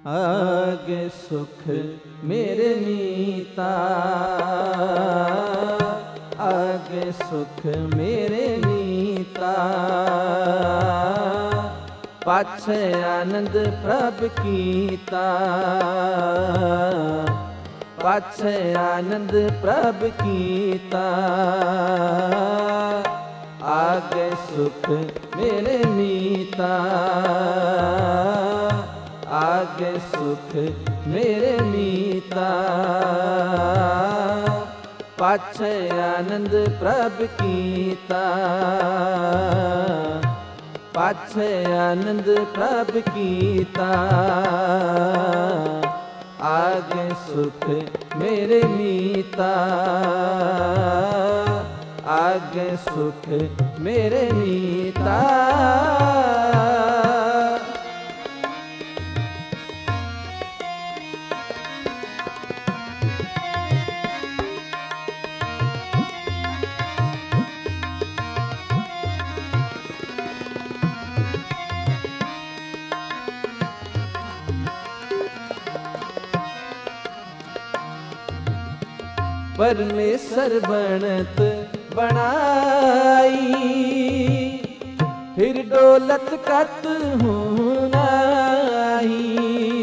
आगे सुख मेरे मीता, आगे सुख मेरे मीता। पाछे आनंद प्रभ कीता, पाछे आनंद प्रभ कीता। आगे सुख मेरे मीता, आगे सुख मेरे मीता। पाछे आनंद प्रभ कीता, पाछे आनंद प्रभ कीता। आगे सुख मेरे मीता, आगे सुख मेरे मीता। परमेश्वर बनत बनाई, फिर डोलत कत हूँ नाही।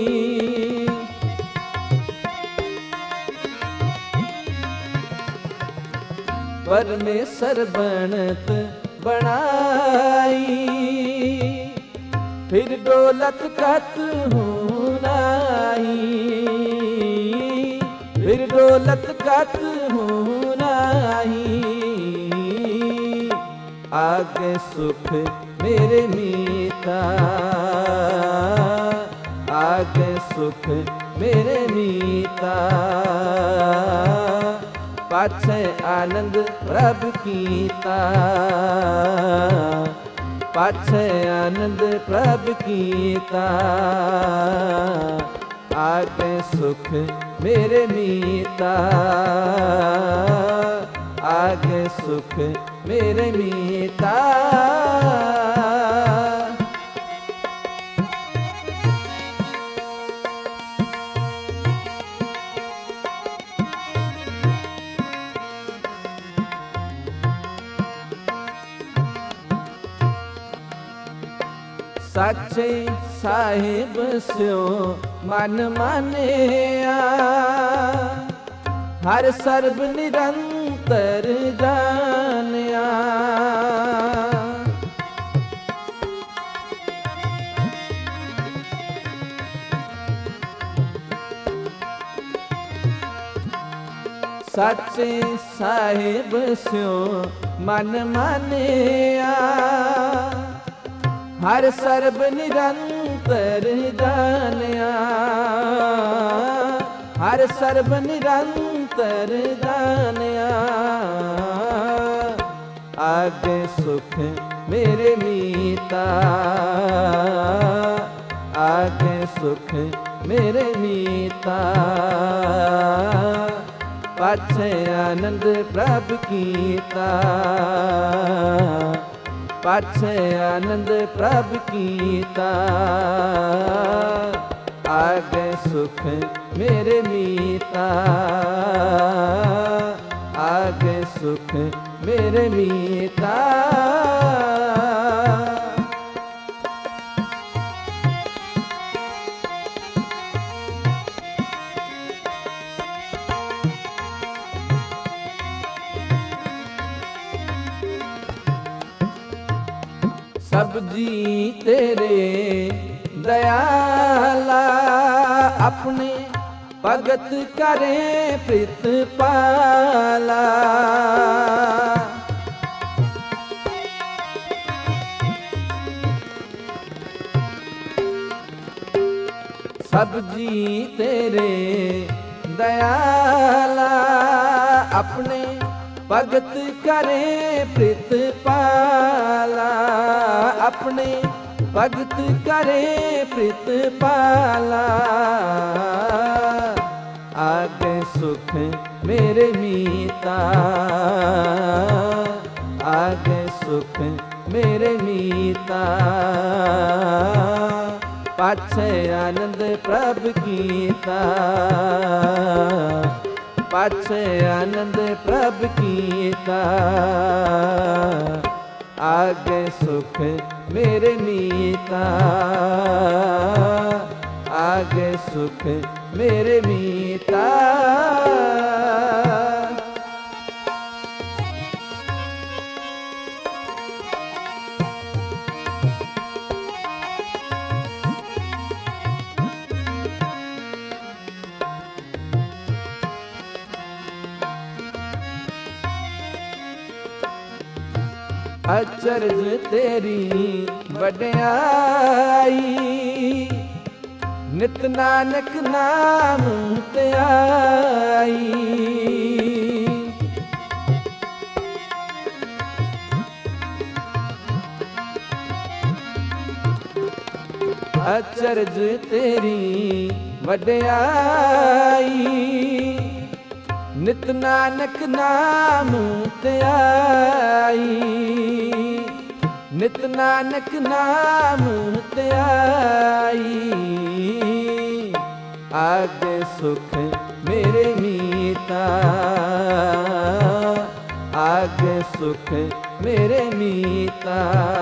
परमेश्वर बनत बनाई, फिर डोलत कत हूँ नाही। फिर डोलत कत हूँ नाही। आगे सुख मेरे मीता, आगे सुख मेरे मीता। पाछे आनंद प्रभ कीता, पाछे आनंद प्रभ कीता। आगे सुख मेरे मीता, आगे सुख मेरे मीता। साचे साहिब स्यो मन मानिया, हर सर्ब निरंतर जानिया। साचे साहिब स्यो मन मानिया, हर सर्ब निरंतर जानिया। हर सर्ब निरंतर जानिया। आगे सुख मेरे मीता, आगे सुख मेरे मीता। पाछे आनंद प्रभ कीता, पाछे आनंद प्रभ कीता। आगे सुख मेरे मीता, आगे सुख मेरे मीता। सब जी तेरे दयाला, अपने भगत करें प्रीतपाला। सब जी तेरे दयाला, अपने भगत करें प्रीतपाला। अपने भगत करें प्रीतपाला। आगे सुख मेरे मीता, आगे सुख मेरे मीता। पाछे आनंद प्रभ कीता, पाछे आनंद प्रभ कीता। आगे सुख मेरे मीता, आगे सुख मेरे मीता। अचरज तेरी वड्याई, नित नानक नाम ते आई। अचरज तेरी वड्याई, नित नानक नाम ते आई। नित नानक नाम ते आई। आगे सुख मेरे मीता, आगे सुख मेरे मीता।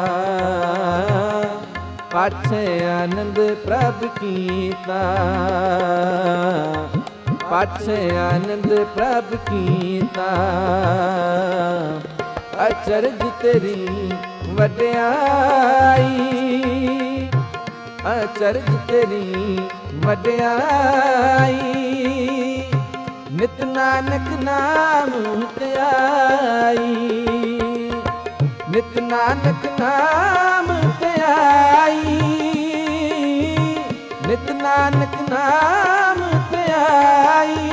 पाछे आनंद प्रभ कीता, पाछे आनंद प्रभ कीता। अचरज तेरी वड्याई, अचरज तेरी वड्याई। नित नानक नाम ते आई, नित नानक नाम ते आई। नित नानक नाम ते आई,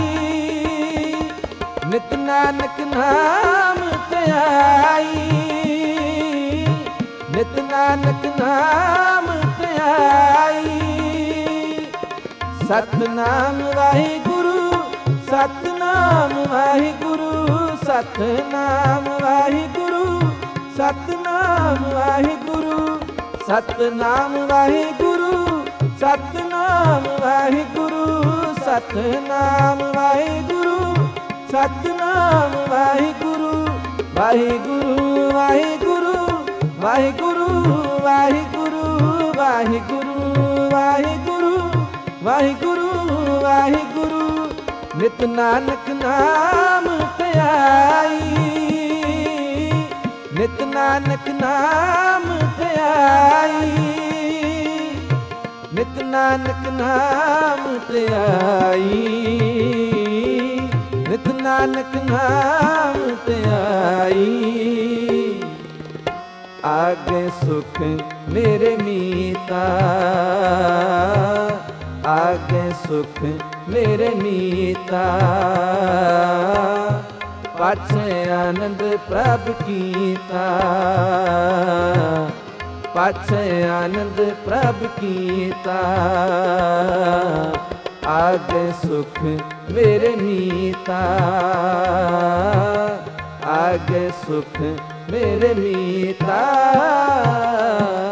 नित नानक नाम ते आई। नित नानक नाम ते आई। सतनाम वाहिगुरु, सतनाम वाहिगुरु, सतनाम वाहिगुरु, सतनाम वाहिगुरु, सतनाम वाहिगुरु, सतनाम वाहिगुरु, सतनाम वाहिगुरु, सतनाम वाहिगुरु। वाहिगुरु वाहिगुरु, वाहिगुरु वाहिगुरु, वाहिगुरु वाहिगुरु, वाहिगुरु वाहिगुरु। नित नानक नाम ते आई, नित नानक नाम ते आई। नित नानक नाम ते आई, नित नानक नाम ते आई। आगे सुख मेरे मीता, आगे सुख मेरे मीता। पाछे आनंद प्रभ कीता, पाछे आनंद प्रभ कीता। आगे सुख मेरे मीता, आगे सुख मेरे मीता।